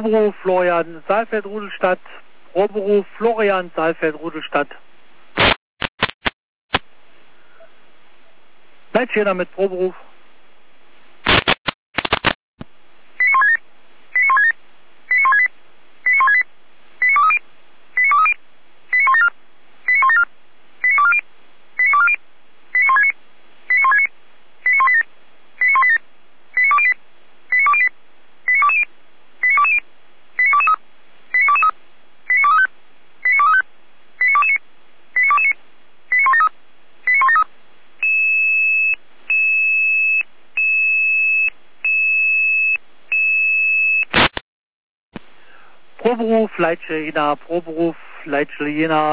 Proberuf Florian Saalfeld-Rudelstadt. Proberuf Florian Saalfeld-Rudelstadt. Leitschäder mit Proberuf. Proberuf Leitschäder Jena, Proberuf Leitschäder Jena.